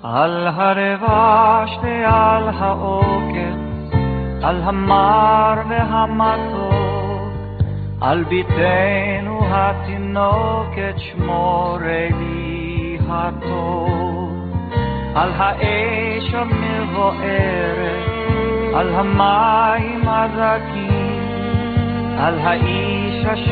על הרבש ועל העוקץ, על המר והמתוק, על ביתנו התינוקת שמור לי הטוב, על האש המבוערת, על המים הזכים, על האיש